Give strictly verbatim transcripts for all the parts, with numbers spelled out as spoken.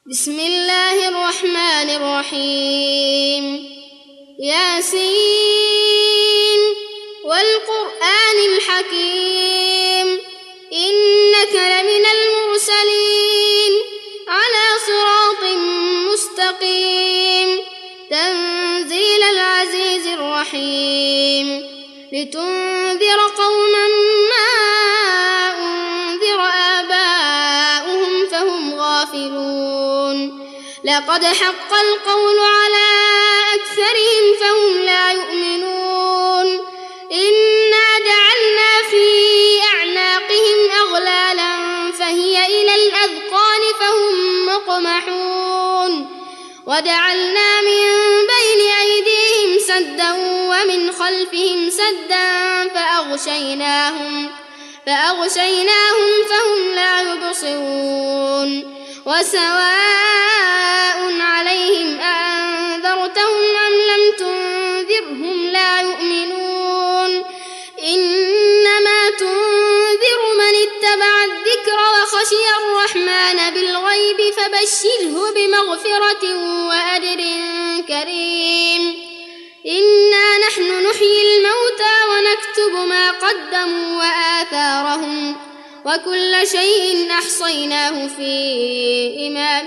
بسم الله الرحمن الرحيم. ياسين والقرآن الحكيم إنك لمن المرسلين على صراط مستقيم تنزيل العزيز الرحيم لتنذر قوما ما أنذر آباؤهم فهم غافلون لقد حق القول على أكثرهم فهم لا يؤمنون إنا جعلنا في أعناقهم أغلالا فهي إلى الأذقان فهم مقمحون وجعلنا من بين أيديهم سدا ومن خلفهم سدا فأغشيناهم فأغشيناهم فهم لا يبصرون وسواء عليهم أأنذرتهم أم لم تنذرهم لا يؤمنون إنما تنذر من اتبع الذكر وخشي الرحمن بالغيب فبشره بمغفرة وأجر كريم إنا نحن نحيي الموتى ونكتب ما قدموا وآثارهم وكل شيء أحصيناه في إمام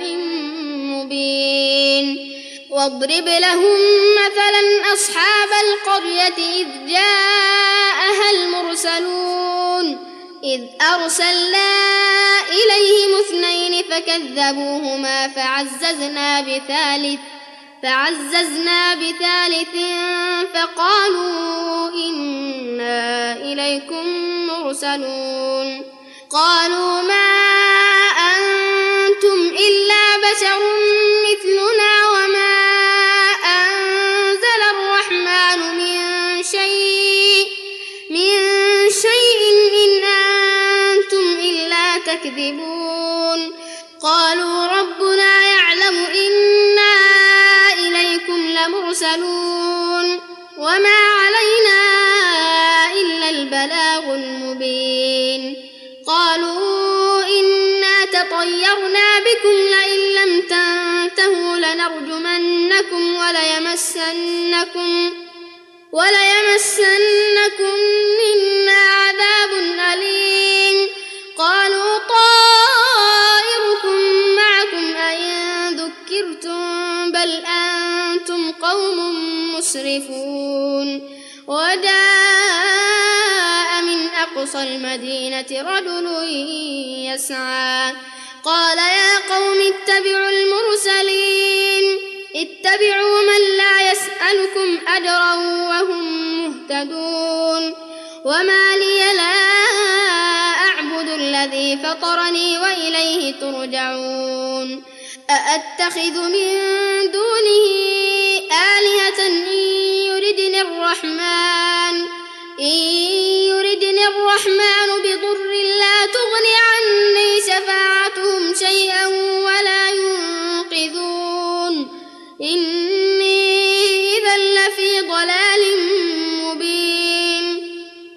مبين واضرب لهم مثلا أصحاب القرية إذ جاءها المرسلون إذ أرسلنا إليهم اثنين فكذبوهما فعززنا بثالث فعززنا بثالث فقالوا إنا إليكم مرسلون قالوا ما أنتم إلا بشر مثلنا وما أنزل الرحمن من شيء من شيء إن أنتم إلا تكذبون قالوا ربنا يعلم إنا إليكم لمرسلون وما علينا إلا البلاغ المبين قالوا إنا تطيرنا بكم لئن لم تنتهوا لنرجمنكم وليمسنكم وليمسنكم منا عذاب أليم قالوا طائركم معكم أئن ذكرتم بل أنتم قوم مسرفون وجاء من أقصى المدينة رجل يسعى قال يا قوم اتبعوا المرسلين اتبعوا من لا يسألكم أجرا وهم مهتدون وما لي لا أعبد الذي فطرني وإليه ترجعون أأتخذ من دونه آلهة إن يردني الرحمن إن يردني الرحمن بضر لا تغني عني شفاعتهم شيئا ولا ينقذون إني إذا لفي ضلال مبين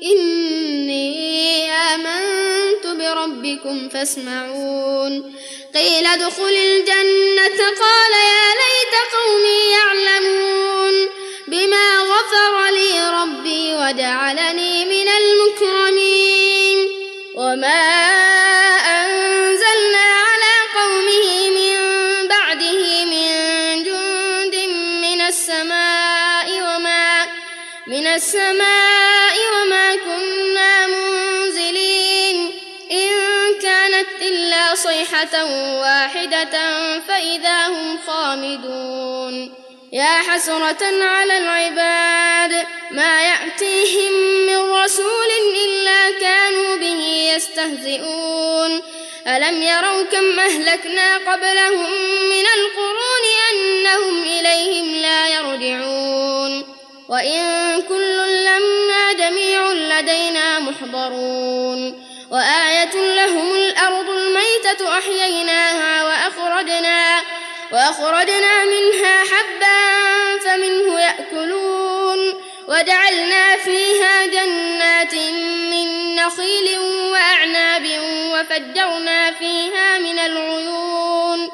إني آمنت بربكم فاسمعون قيل ادخل الجنة قال يا ليت قومي يعلمون بما غفر لي ربي وجعلني من المكرمين وما أنزلنا على قومه من بعده من جند من السماء وما من السماء وما كنا منزلين إن كانت إلا صيحة واحدة فإذا هم خامدون يا حسرة على العباد ما يأتيهم من رسول إلا كانوا به يستهزئون ألم يروا كم أهلكنا قبلهم من القرون أنهم إليهم لا يرجعون وإن كل لما جميع لدينا محضرون وآية لهم الأرض الميتة أحييناها وأخرجنا وأخرجنا منها حبا فمنه يأكلون وجعلنا فيها جنات من نخيل وأعناب وفجرنا فيها من العيون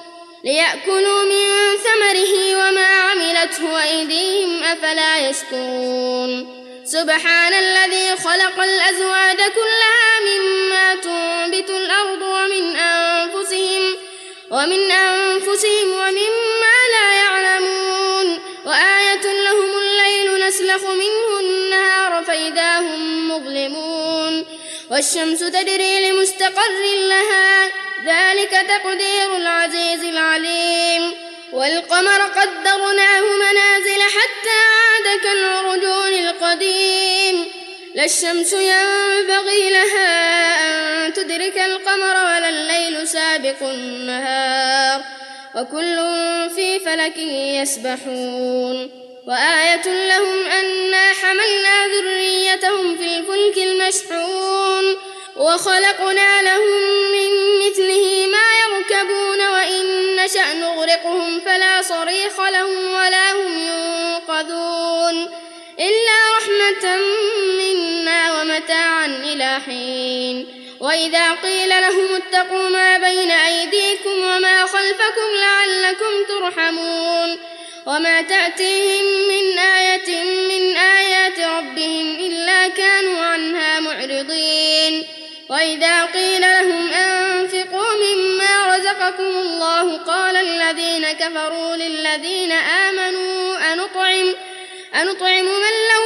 ليأكلوا من ثمره وما عملته أيديهم أفلا يشكرون سبحان الذي خلق الأزواج كلها مما تنبت الأرض ومن أنفسهم ومن أنفسهم ومما لا يعلمون وآية لهم الليل نسلخ منه النهار فإذا هم مظلمون والشمس تجري لمستقر لها ذلك تقدير العزيز العليم والقمر قدرناه منازل حتى عاد كالعرجون القديم لا الشمس ينبغي لها أن تدرك القمر ولا الليل سابق النهار وكل في فلك يسبحون وآية لهم أنا حملنا ذريتهم في الفلك المشحون وخلقنا لهم من مثله ما يركبون وإن نشأ نغرقهم فلا صريخ لهم ولا هم ينقذون إلا رحمة منا ومتاعا إلى حين وإذا قيل لهم اتقوا ما بين أيديكم وما خلفكم لعلكم ترحمون وما تأتيهم من آية من آيات ربهم إلا كانوا عنها معرضين وإذا قيل لهم أنفقوا مما رزقكم الله قال الذين كفروا للذين آمنوا أنطعم أنطعم من لو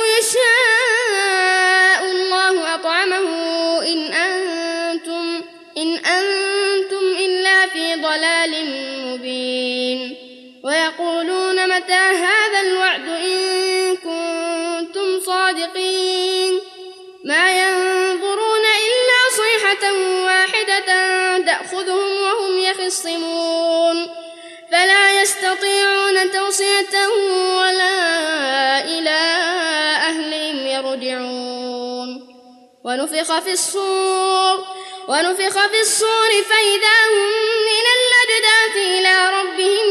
يشاء الله أطعمه إن أنتم إن أنتم إلا في ضلال مبين ويقولون متى هذا الوعد إن كنتم صادقين ما ينظرون إلا صيحة واحدة تأخذهم وهم يخصمون فلا يستطيعون توصية ولا إلى أهلهم يرجعون ونفخ في الصور ونفخ في الصور فإذا هم من الأجداث إلى ربهم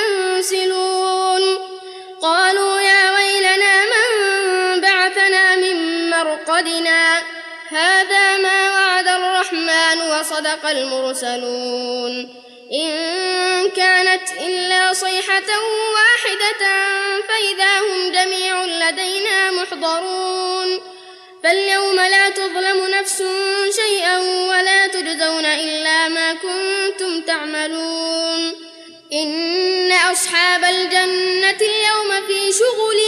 ينسلون قالوا يا ويلنا من بعثنا من مرقدنا هذا ما وعد الرحمن وصدق المرسلون إن كانت إلا صيحة واحدة فإذا هم جميع لدينا محضرون فاليوم لا تظلم نفس شيئا ولا تجزون إلا ما كنتم تعملون إن أصحاب الجنة اليوم في شغل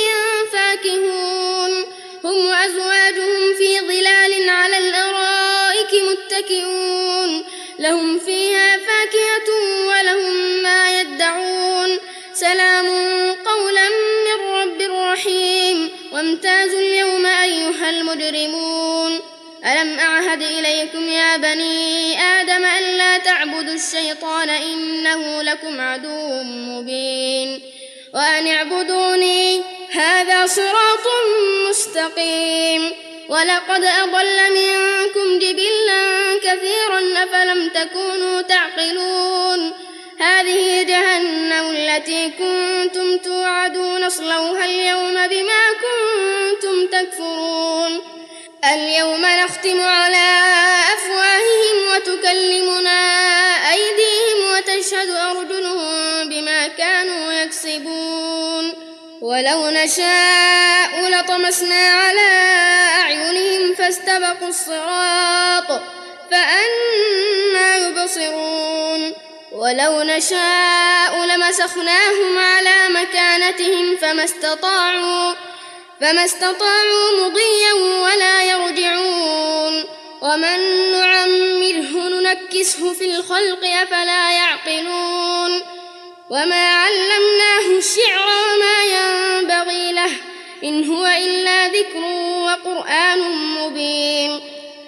فاكهون هم وأزواجهم في ظلال على الأرائك متكئون لهم فيها فاكهة ولهم ما يدعون سلام قولا من رب رحيم وامتازوا اليوم أيها المجرمون ألم أعهد إليكم يا بني آدم ألا تعبدوا الشيطان إنه لكم عدو مبين وأن اعبدوني هذا صراط مستقيم ولقد أضل منكم جبلا كثيرا أفلم تكونوا تعقلون هذه جهنم التي كنتم توعدون اصلوها اليوم بما كنتم تكفرون اليوم نختم على أفواههم وتكلمنا أيديهم وتشهد أرجلهم بما كانوا يكسبون ولو نشاء لطمسنا على أعينهم فاستبقوا الصراط فأنى يبصرون ولو نشاء لمسخناهم على مكانتهم فما استطاعوا فما استطاعوا مضيا ولا يرجعون ومن نعمره ننكسه في الخلق أفلا يعقلون وما علمناه الشعر وما ينبغي له إن هو إلا ذكر وقرآن مبين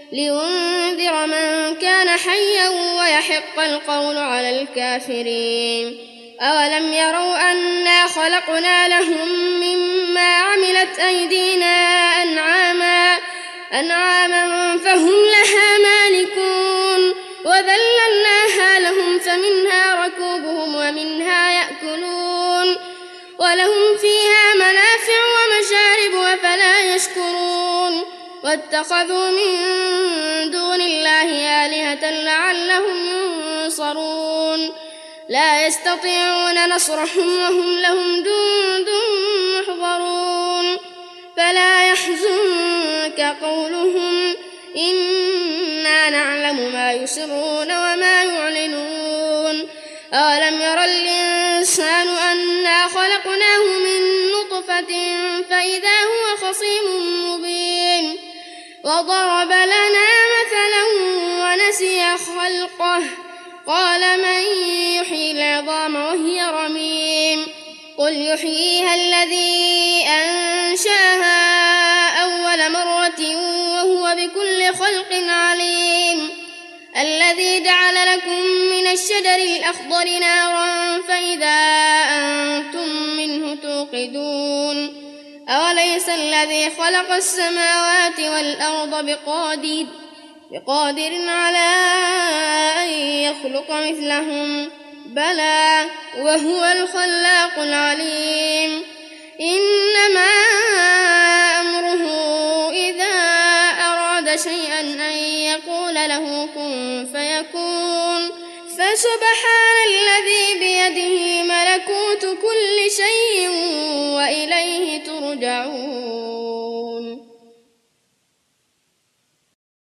لينذر من كان حيا ويحق القول على الكافرين أولم يروا أنا خلقنا لهم مما عملت أيدينا أنعاما أنعاما فهم لها مالكون وذللناها لهم فمنها ركوبهم ومنها يأكلون ولهم فيها منافع ومشارب أفلا يشكرون واتخذوا من دون الله آلهة لعلهم ينصرون لا يستطيعون نصرهم وهم لهم جند محضرون فلا يحزنك قولهم إنا نعلم ما يسرون وما يعلنون أولم ير الإنسان أنا خلقناه من نطفة فإذا هو خصيم مبين وضرب لنا مثلا ونسي خلقه قال من يحيي العظام وهي رميم قل يحييها الذي أنشأها أول مرة وهو بكل خلق عليم الذي جعل لكم من الشجر الأخضر نارا فإذا أنتم منه توقدون أوليس الذي خلق السماوات والأرض بقادر بقادر على أن يخلق مثلهم بلى وهو الخلاق العليم إنما أمره إذا أراد شيئا أن يقول له كن فيكون فسبحان الذي بيده ملكوت كل شيء وإليه ترجعون.